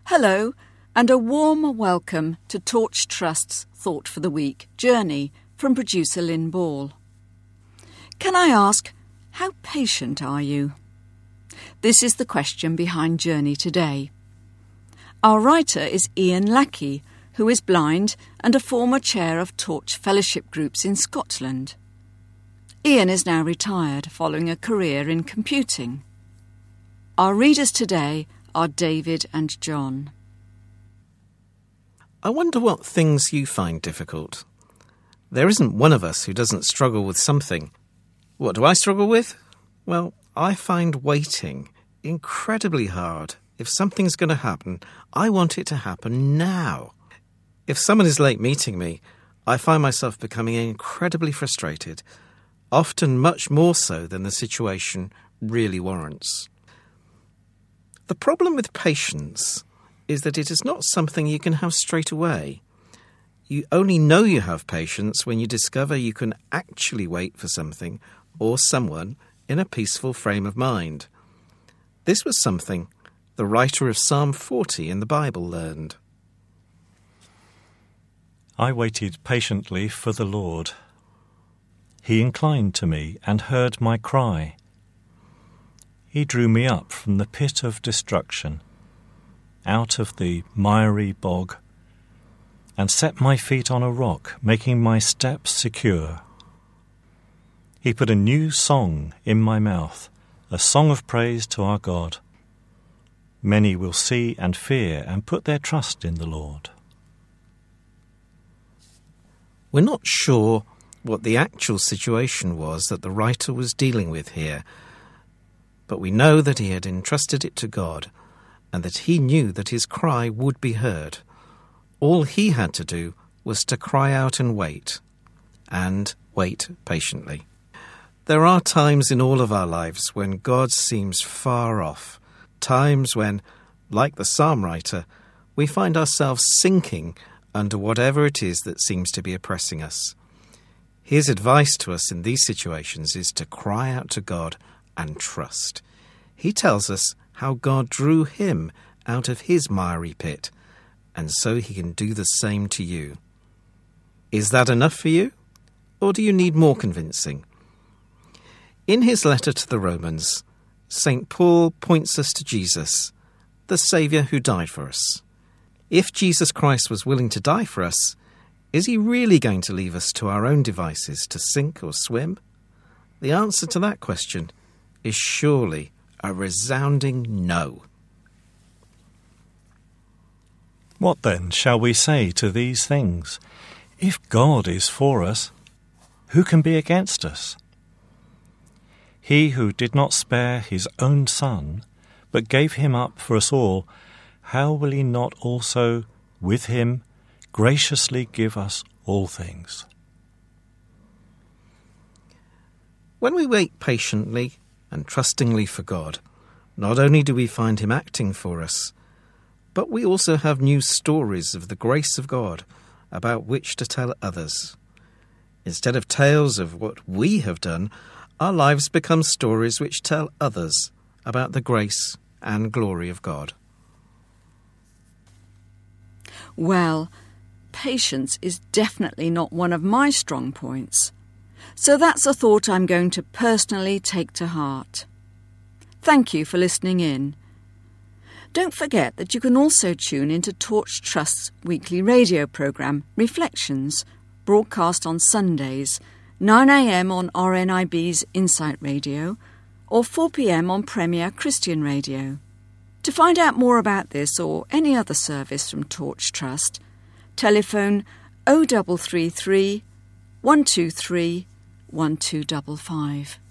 Hello, and a warm welcome to Torch Trust's Thought for the Week journey from producer Lynn Ball. Can I ask, how patient are you? This is the question behind Journey today. Our writer is Ian Lackey, who is blind and a former chair of Torch Fellowship groups in Scotland. Ian is now retired following a career in computing. Our readers today are David and John. I wonder what things you find difficult. There isn't one of us who doesn't struggle with something. What do I struggle with? Well, I find waiting incredibly hard. If something's going to happen, I want it to happen now. If someone is late meeting me, I find myself becoming incredibly frustrated, often much more so than the situation really warrants. The problem with patience is that it is not something you can have straight away. You only know you have patience when you discover you can actually wait for something or someone in a peaceful frame of mind. This was something the writer of Psalm 40 in the Bible learned. I waited patiently for the Lord. He inclined to me and heard my cry. He drew me up from the pit of destruction, out of the miry bog, and set my feet on a rock, making my steps secure. He put a new song in my mouth, a song of praise to our God. Many will see and fear and put their trust in the Lord. We're not sure what the actual situation was that the writer was dealing with here, but we know that he had entrusted it to God and that he knew that his cry would be heard. All he had to do was to cry out and wait patiently. There are times in all of our lives when God seems far off, times when, like the psalm writer, we find ourselves sinking under whatever it is that seems to be oppressing us. His advice to us in these situations is to cry out to God and trust. He tells us how God drew him out of his miry pit, and so he can do the same to you. Is that enough for you? Or do you need more convincing? In his letter to the Romans, St. Paul points us to Jesus, the Saviour who died for us. If Jesus Christ was willing to die for us, is he really going to leave us to our own devices to sink or swim? The answer to that question is surely a resounding no. What then shall we say to these things? If God is for us, who can be against us? He who did not spare his own Son, but gave him up for us all, how will he not also, with him, graciously give us all things? When we wait patiently and trustingly for God, not only do we find him acting for us, but we also have new stories of the grace of God about which to tell others. Instead of tales of what we have done, our lives become stories which tell others about the grace and glory of God. Well, patience is definitely not one of my strong points. So that's a thought I'm going to personally take to heart. Thank you for listening in. Don't forget that you can also tune into Torch Trust's weekly radio programme, Reflections, broadcast on Sundays, 9 a.m. on RNIB's Insight Radio, or 4 p.m. on Premier Christian Radio. To find out more about this or any other service from Torch Trust, telephone 0333 123 1255.